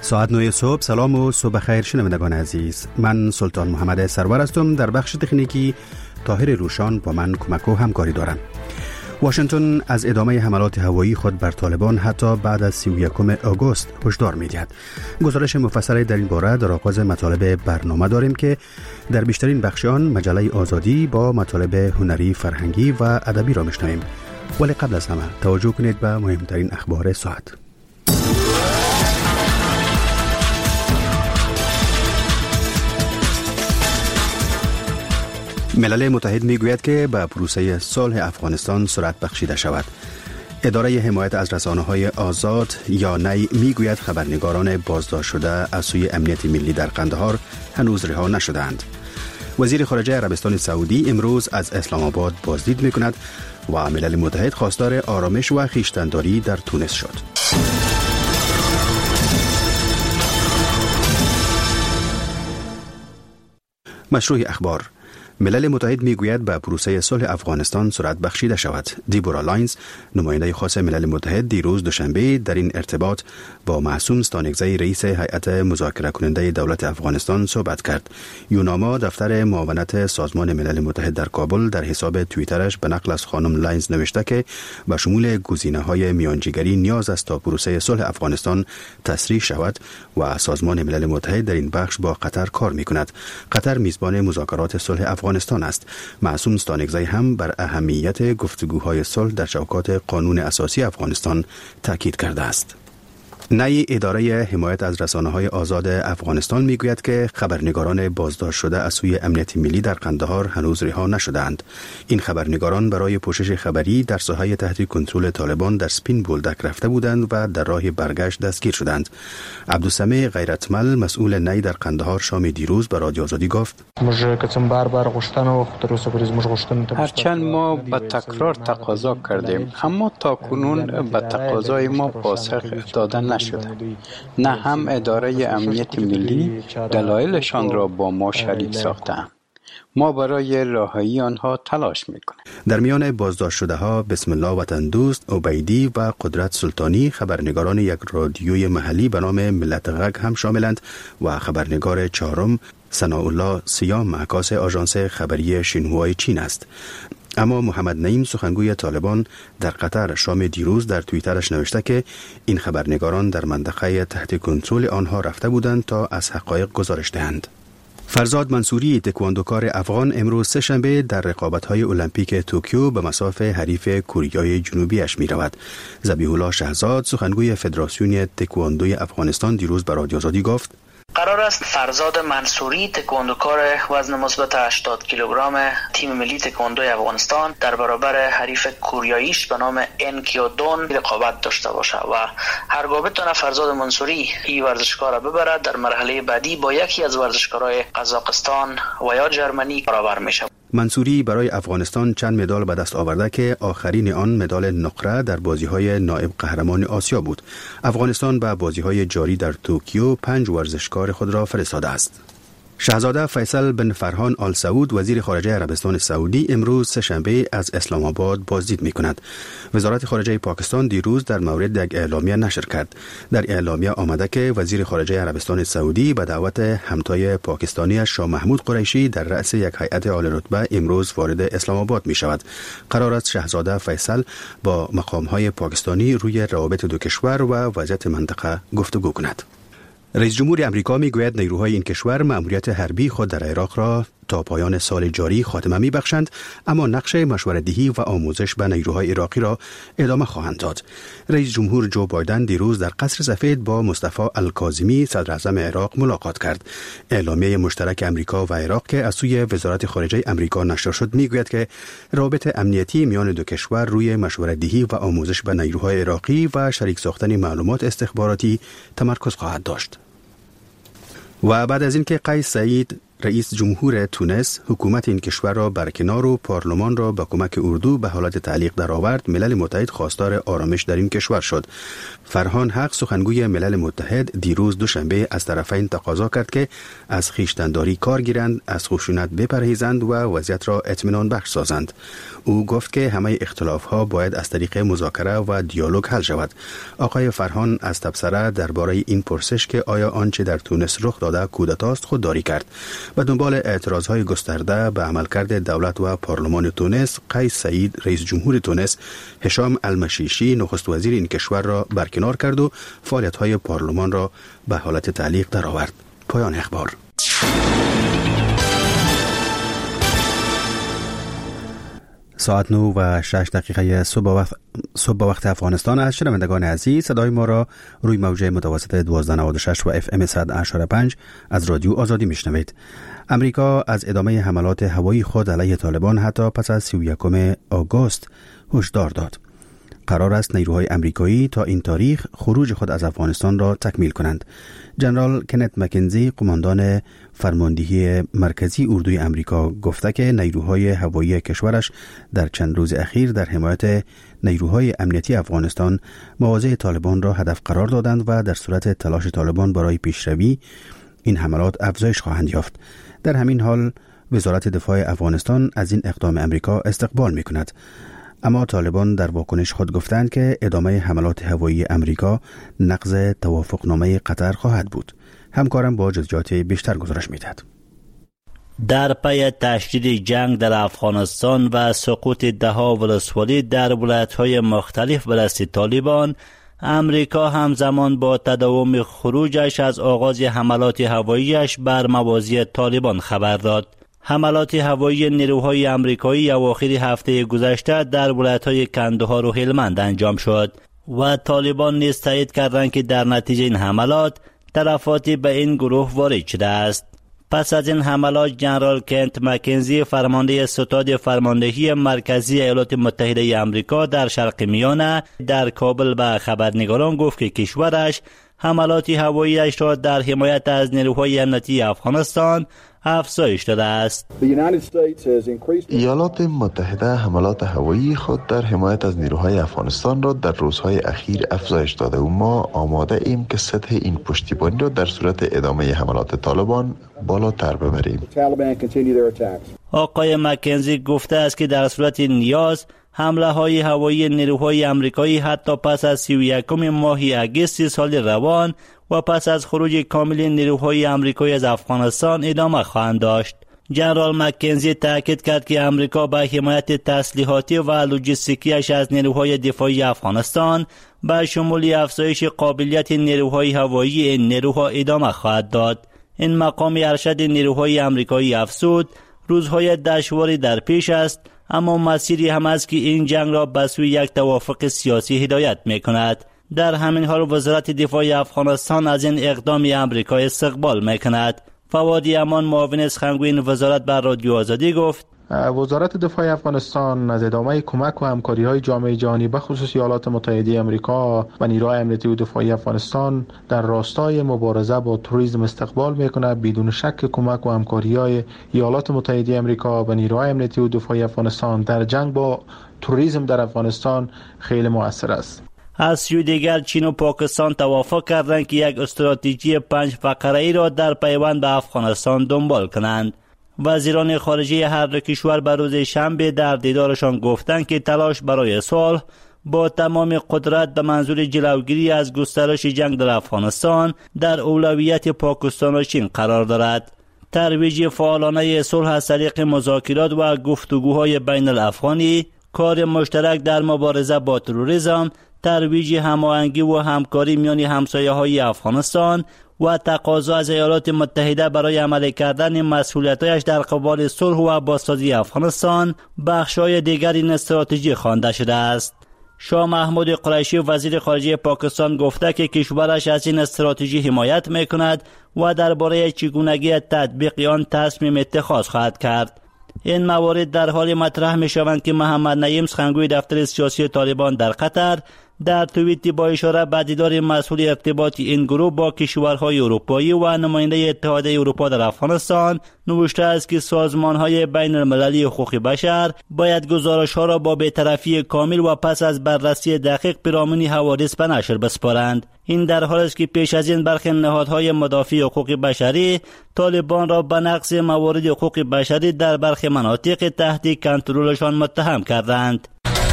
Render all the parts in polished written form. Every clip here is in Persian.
ساعت 9 صبح. سلام و صبح خیر شنوندگان عزیز. من سلطان محمد سرور هستم. در بخش تکنیکی طاهر روشان با من کمک و همکاری دارم. واشنگتن از ادامه حملات هوایی خود بر طالبان حتی بعد از 31 آگوست هشدار می‌دهد. گزارش مفصلی در این باره در آغاز مطالب برنامه داریم که در بیشترین بخش آن مجله آزادی با مطالب هنری، فرهنگی و ادبی را می‌شنویم. ولی قبل از همه توجه کنید به مهمترین اخبار ساعت. ملل متحد میگوید که به پروسه صلح افغانستان سرعت بخشیده شود. اداره حمایت از رسانه‌های آزاد یا نی میگوید خبرنگاران بازداشت شده از سوی امنیت ملی در قندهار هنوز رها نشدند. وزیر خارجه عربستان سعودی امروز از اسلام آباد بازدید میکند و ملل متحد خواستار آرامش و خویشتن‌داری در تونس شد. مشروع اخبار. ملل متحد میگوید به پروسه صلح افغانستان سرعت بخشیده شود. دیبورا لاینز، نماینده خاص ملل متحد، دیروز دوشنبه در این ارتباط با معصوم ستانکزی رئیس هیئت مذاکره کننده دولت افغانستان صحبت کرد. یوناما، دفتر معاونت سازمان ملل متحد در کابل، در حساب توییترش به نقل از خانم لاینز نوشته که به شمول گزینه‌های میانجیگری نیاز است تا پروسه صلح افغانستان تسریع شود و سازمان ملل متحد در این بخش با قطر کار می‌کند. قطر میزبان مذاکرات صلح افغانستان است. معصوم ستانکزی هم بر اهمیت گفتگوهای صلح در چوکات قانون اساسی افغانستان تاکید کرده است. نی اداره حمایت از رسانه‌های آزاد افغانستان میگوید که خبرنگاران بازداشت شده از سوی امنیت ملی در قندهار هنوز رها نشدند. این خبرنگاران برای پوشش خبری در ساحه تحت کنترل طالبان در سپین بولدک رفته بودند و در راه برگشت دستگیر شدند. عبدالسمیع غیرتمل، مسئول نی در قندهار، شام دیروز به رادیو آزادی گفت: هرچند ما به تکرار تقاضا کردیم، اما تاکنون به تقاضای ما پاسخ دادن نشده. نه هم اداره امنیت ملی دلایلشان را با ما شریک ساختند. ما برای رهایی آنها تلاش میکنیم. در میان بازداشت شده ها بسم الله وطن دوست، عبیدی و قدرت سلطانی، خبرنگاران یک رادیوی محلی به نام ملت غگ هم شاملند و خبرنگار چهارم ثناءالله سیام عکاس آژانس خبری شینهوای چین است. اما محمد نعیم، سخنگوی طالبان در قطر، شام دیروز در توییترش نوشته که این خبرنگاران در منطقه تحت کنترل آنها رفته بودند تا از حقایق گزارش دهند. فرزاد منصوری، تکواندوکار افغان، امروز سه‌شنبه در رقابت‌های المپیک توکیو به مصاف حریف کوریای جنوبیش می‌رود. ذبیح الله شهزاد، سخنگوی فدراسیون تکواندوی افغانستان، دیروز به رادیو آزادی گفت: قرار است فرزاد منصوری، تکواندوکار وزن مثبت 80 کیلوگرم تیم ملی تکواندوی افغانستان، در برابر حریف کوریاییش به نام انکیو دون رقابت داشته باشد و هرگاه بتونه فرزاد منصوری این ورزشکار را ببرد، در مرحله بعدی با یکی از ورزشکارای قزاقستان و یا جرمنی برابر میشه. منصوری برای افغانستان چند مدال به دست آورده که آخرین آن مدال نقره در بازی‌های نایب قهرمان آسیا بود. افغانستان به بازی‌های جاری در توکیو 5 ورزشکار خود را فرستاده است. شاهزاده فیصل بن فرحان آل سعود، وزیر خارجه عربستان سعودی، امروز سه‌شنبه از اسلام آباد بازدید می‌کند. وزارت خارجه پاکستان دیروز در مورد یک اعلامیه نشر کرد. در اعلامیه آمده که وزیر خارجه عربستان سعودی به دعوت همتای پاکستانی شاه محمود قریشی در رأس یک هیئت عالی‌رتبه امروز وارد اسلام آباد می‌شود. قرار است شاهزاده فیصل با مقام‌های پاکستانی روی روابط دو کشور و وضعیت منطقه گفتگو کند. رئیس جمهور امریکا میگوید نیروهای این کشور مأموریت حربی خود در عراق را تا پایان سال جاری خاتمه میبخشند، اما نقش مشورت‌دهی و آموزش به نیروهای عراقی را ادامه خواهند داد. رئیس جمهور جو بایدن دیروز در قصر سفید با مصطفی الکاظمی، صدر اعظم عراق، ملاقات کرد. اعلامیه مشترک امریکا و عراق که از سوی وزارت خارجه امریکا نشر شد میگوید که روابط امنیتی میان دو کشور روی مشورت‌دهی و آموزش به نیروهای عراقی و شریک ساختن معلومات استخباراتی تمرکز خواهد داشت. و بعد از اینکه قیس سعید رئیس جمهور تونس حکومت این کشور را برکنار و پارلمان را با کمک اردو به حالت تعلیق درآورد. ملل متحد خواستار آرامش در این کشور شد. فرهان حق سخنگوی ملل متحد دیروز دوشنبه از طرفین تقاضا کرد که از خویشتن‌داری کار گیرند، از خشونت بپرهیزند و وضعیت را اطمینان بخش سازند. او گفت که همه اختلاف‌ها باید از طریق مذاکره و دیالوگ حل شود. آقای فرهان از تبصره درباره این پرسش که آیا آنچه در تونس رخ داده کودتاست خودداری کرد. و دنبال اعتراضهای گسترده به عملکرد دولت و پارلمان تونس، قیس سعید رئیس جمهور تونس، هشام المشیشی نخست وزیر این کشور را برکنار کرد و فعالیت‌های پارلمان را به حالت تعلیق درآورد. پایان اخبار. ساعت 9:06 صبح وقت افغانستان است. شنوندگان عزیز، صدای ما را روی موج متوسط 1296 و FM 100.5 از رادیو آزادی میشنوید. امریکا از ادامه حملات هوایی خود علیه طالبان حتی پس از 31 آگوست هشدار داد. قرار است نیروهای امریکایی تا این تاریخ خروج خود از افغانستان را تکمیل کنند. جنرال کنت مکنزی، قماندان فرماندهی مرکزی اردوی امریکا، گفته که نیروهای هوایی کشورش در چند روز اخیر در حمایت نیروهای امنیتی افغانستان مواضع طالبان را هدف قرار دادند و در صورت تلاش طالبان برای پیشروی این حملات افزایش خواهند یافت. در همین حال وزارت دفاع افغانستان از این اقدام امریکا استقبال می‌کند. اما طالبان در واکنش خود گفتند که ادامه حملات هوایی امریکا نقض توافقنامه قطر خواهد بود. همکارم با جزئیات بیشتر گزارش می‌دهد. در پی تشدید جنگ در افغانستان و سقوط ده‌ها ولسوالی در ولایت‌های مختلف به دست طالبان، امریکا همزمان با تداوم خروجش از آغاز حملات هواییش بر مواضع طالبان خبر داد. حملات هوایی نیروهای امریکایی اواخر هفته گذشته در ولایت‌های کندهار و هلمند انجام شد و طالبان نیز تایید کردند که در نتیجه این حملات تلفاتی به این گروه وارد شده است. پس از این حملات، جنرال کنت مکنزی، فرمانده ستاد فرماندهی مرکزی ایالات متحده آمریکا در شرق میانه، در کابل به خبرنگاران گفت که کشورش حملات هوایی‌اش را در حمایت از نیروهای امنیتی افغانستان افزایش داده است. ایالات متحده حملات هوایی خود در حمایت از نیروهای افغانستان را در روزهای اخیر افزایش داده و ما آماده ایم که سطح این پشتیبانی را در صورت ادامه حملات طالبان بالاتر ببریم. آقای مکنزی گفته است که در صورت نیاز حمله های هوایی نیروهای امریکایی حتی پس از 31 ماه اگست سال روان و پس از خروج کامل نیروهای امریکایی از افغانستان ادامه خواهند داشت. جنرال مکنزی تاکید کرد که امریکا به حمایت تسلیحاتی و لوجستیکیش از نیروهای دفاعی افغانستان به شمول افزایش قابلیت نیروهای هوایی این نیروها ادامه خواهد داد. این مقام ارشد نیروهای امریکایی افزود روزهای دشواری در پیش است، اما مسیری هم است که این جنگ را به سوی یک توافق سیاسی هدایت می‌کند. در همین حال وزارت دفاع افغانستان از این اقدام امریکا استقبال می‌کند. فوادی امان، معاون سخنگوی وزارت بر رادیو آزادی گفت: وزارت دفاع افغانستان از ادامه کمک و همکاری‌های جامعه جهانی به خصوص ایالات متحده آمریکا و نیروهای امنیتی و دفاعی افغانستان در راستای مبارزه با تروریسم استقبال می‌کند. بدون شک کمک و همکاری‌های ایالات متحده آمریکا و نیروهای امنیتی و دفاعی افغانستان در جنگ با تروریسم در افغانستان خیلی مؤثر است. از سوی دیگر چین و پاکستان توافق کردند که یک استراتژی 5 فقره‌ای را در پیوند به افغانستان دنبال کنند. وزیران خارجه هر دو کشور به روز شنبه در دیدارشان گفتند که تلاش برای صلح با تمام قدرت به منظور جلوگیری از گسترش جنگ در افغانستان در اولویت پاکستان و چین قرار دارد. ترویج فعالانه صلح از طریق مذاکرات و گفتگوهای بین الافغانی، کار مشترک در مبارزه با تروریسم، ترویج هماهنگی و همکاری میان همسایه‌های افغانستان و تقاضا از ایالات متحده برای عملی کردن مسئولیت‌هایش در قبال صلح و بازسازی افغانستان بخش‌های دیگر این استراتژی خوانده شده است. شاه محمود قریشی، وزیر خارجه پاکستان، گفته که کشورش از این استراتژی حمایت می‌کند و درباره چگونگی تطبیق آن تصمیم اتخاذ خواهد کرد. این موارد در حال مطرح می‌شوند که محمد نعیم، سخنگوی دفتر سیاسی طالبان در قطر، در توییتی با اشاره به دیدار مسئول ارتباطی این گروه با کشورهای اروپایی و نماینده اتحادیه اروپا در افغانستان نوشته است که سازمان‌های بین المللی حقوق بشر باید گزارش‌ها را با بی‌طرفی کامل و پس از بررسی دقیق پیرامون حوادث به نشر بسپارند. این در حالی است که پیش از این برخی نهادهای مدافع حقوق بشری طالبان را به نقض موارد حقوق بشری در برخی مناطق تحت کنترلشان متهم کردند.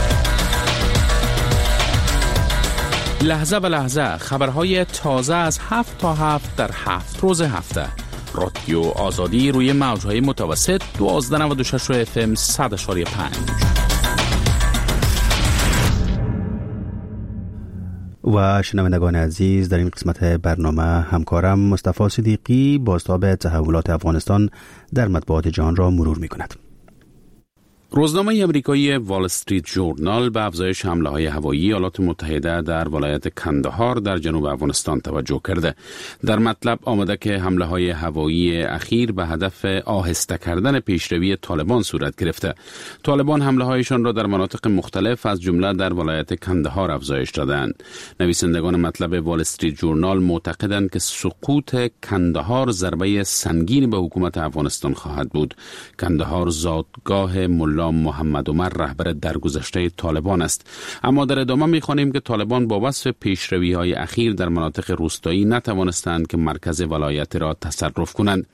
لحظه به لحظه خبرهای تازه از 7 تا 7 در 7 روز هفته. رادیو آزادی روی موجهای متوسط 1296 FM 100.5. و شنوندگان عزیز، در این قسمت برنامه همکارم مصطفی صدیقی بازتاب تحولات افغانستان در مطبوعات جهان را مرور می کند. روزنامه امریکایی وال استریت ژورنال به افزایش حمله‌های هوایی ایالات متحده در ولایت کندهار در جنوب افغانستان توجه کرده. در مطلب آمده که حمله‌های هوایی اخیر به هدف آهسته کردن پیشروی طالبان صورت گرفته. طالبان حمله‌هایشان را در مناطق مختلف از جمله در ولایت کندهار افزایش دادند. نویسندگان مطلب وال استریت ژورنال معتقدند که سقوط کندهار ضربه سنگین به حکومت افغانستان خواهد بود. کندهار زادگاه ملا محمد عمر رهبر درگذشته طالبان است. اما در ادامه می‌خوانیم که طالبان با وصف پیشروی‌های اخیر در مناطق روستایی نتوانستند که مرکز ولایت را تصرف کنند.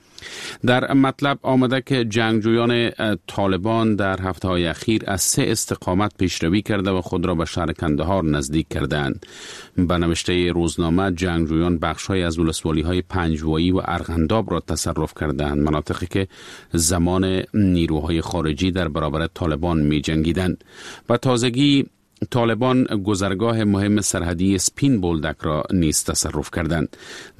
در مطلب آمده که جنگجویان طالبان در هفته‌های اخیر از 3 استقامت پیشروی کرده و خود را به شهر کندهار نزدیک کردند. به نوشته روزنامه جنگجویان بخش‌های از ولسوالی‌های پنجوایی و ارغنداب را تصرف کردند، مناطقی که زمان نیروهای خارجی در برابر طالبان می‌جنگیدند. و تازگی طالبان گذرگاه مهم سرحدی سپین بولدک را نیز تصرف کردند.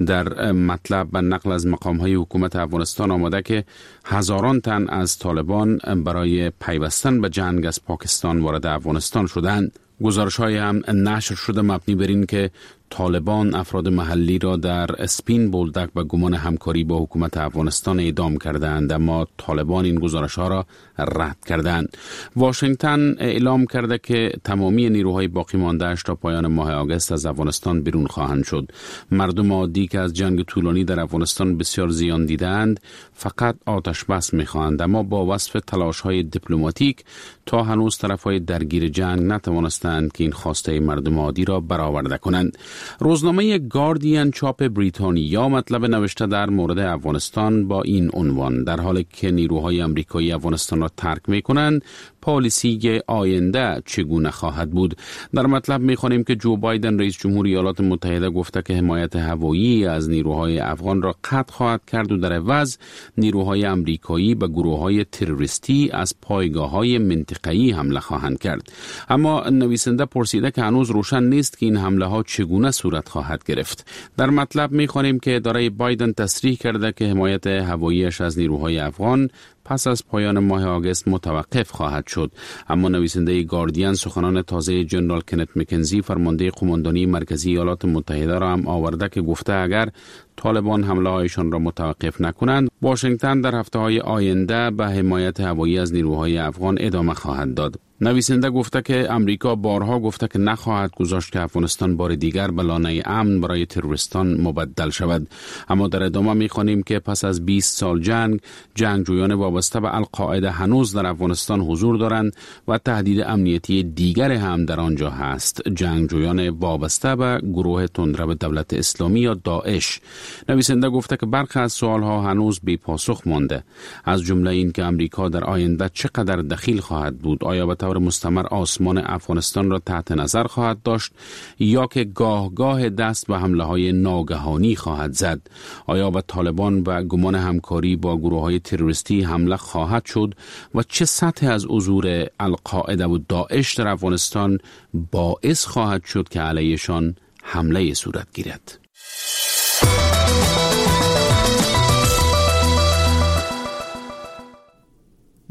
در مطلب به نقل از مقام‌های حکومت افغانستان آمده که هزاران تن از طالبان برای پیوستن به جنگ از پاکستان وارد افغانستان شدند. گزارش‌های هم نشر شده مبنی بر این که طالبان افراد محلی را در اسپین بولدک به گمان همکاری با حکومت افغانستان اعدام کردند، اما طالبان این گزارش‌ها را رد کردند. واشنگتن اعلام کرده که تمامی نیروهای باقی مانده‌اش تا پایان ماه آگوست از افغانستان بیرون خواهند شد. مردم عادی که از جنگ طولانی در افغانستان بسیار زیان دیدند فقط آتش بس می‌خواهند، اما با وصف تلاش‌های دیپلماتیک تا هنوز طرف‌های درگیر جنگ نتوانستند که این خواسته مردم عادی را برآورده کنند. روزنامه گاردین چاپ بریتانیا مطلب نوشته در مورد افغانستان با این عنوان: در حالی که نیروهای آمریکایی افغانستان را ترک می‌کنند، پالیسی آینده چگونه خواهد بود؟ در مطلب می‌خوانیم که جو بایدن رئیس جمهور ایالات متحده گفته که حمایت هوایی از نیروهای افغان را قطع خواهد کرد و در عوض نیروهای آمریکایی به گروه‌های تروریستی از پایگاه‌های منطقه‌ای حمله خواهند کرد. اما نویسنده پرسیده که هنوز روشن نیست که این حمله‌ها چگونه صورت خواهد گرفت. در مطلب می‌خوانیم که اداره بایدن تصریح کرده که حمایت هوایی‌اش از نیروهای افغان پس از پایان ماه آگوست متوقف خواهد شد. اما نویسنده گاردین سخنان تازه جنرال کنت مکنزی فرمانده قماندانی مرکزی ایالات متحده را هم آورده که گفته اگر طالبان حمله هایشان را متوقف نکنند، واشنگتن در هفته‌های آینده به حمایت هوایی از نیروهای افغان ادامه خواهد داد. نویسنده گفته که امریکا بارها گفته که نخواهد گذاشت که افغانستان بار دیگر به لانه امن برای تروریستان مبدل شود. اما در ادامه می‌خوانیم که پس از 20 سال جنگجویان وابسته به القاعده هنوز در افغانستان حضور دارند و تهدید امنیتی دیگر هم در آنجا هست، جنگجویان وابسته به گروه تندرو دولت اسلامی یا داعش. نویسنده گفته که برخی از سوالها هنوز بی پاسخ مانده، از جمله این که امریکا در آینده چقدر دخیل خواهد بود، آیا به طور مستمر آسمان افغانستان را تحت نظر خواهد داشت یا که گاه دست به حمله‌های ناگهانی خواهد زد، آیا به طالبان و گمان همکاری با گروه‌های تروریستی حمله خواهد شد و چه سطح از حضور القاعده و داعش در افغانستان باعث خواهد شد که علیهشان حمله صورت گیرد.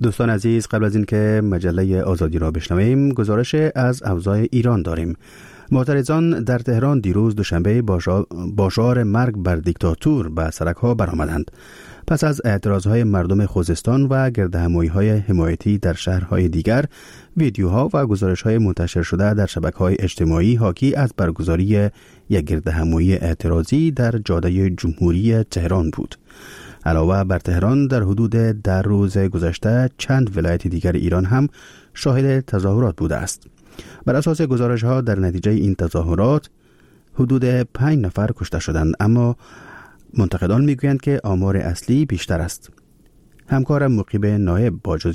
دوستان عزیز، قبل از اینکه مجله آزادی را بشنویم، گزارش از اوضاع ایران داریم. معترضان در تهران دیروز دوشنبه با شعار مرگ بر دیکتاتور به سرک‌ها برآمدند. پس از اعتراضهای مردم خوزستان و گردهمایی‌های حمایتی در شهرهای دیگر، ویدیوها و گزارش‌های منتشر شده در شبکه‌های اجتماعی حاکی از برگزاری یک گردهمایی اعتراضی در جاده جمهوری تهران بود. علاوه بر تهران، در حدود 10 روز گذشته چند ولایت دیگر ایران هم شاهد تظاهرات بوده است. بر اساس گزارش‌ها در نتیجه این تظاهرات حدود 5 نفر کشته شدند، اما منتقدان میگویند که آمار اصلی بیشتر است. همکارم مقیب نایب با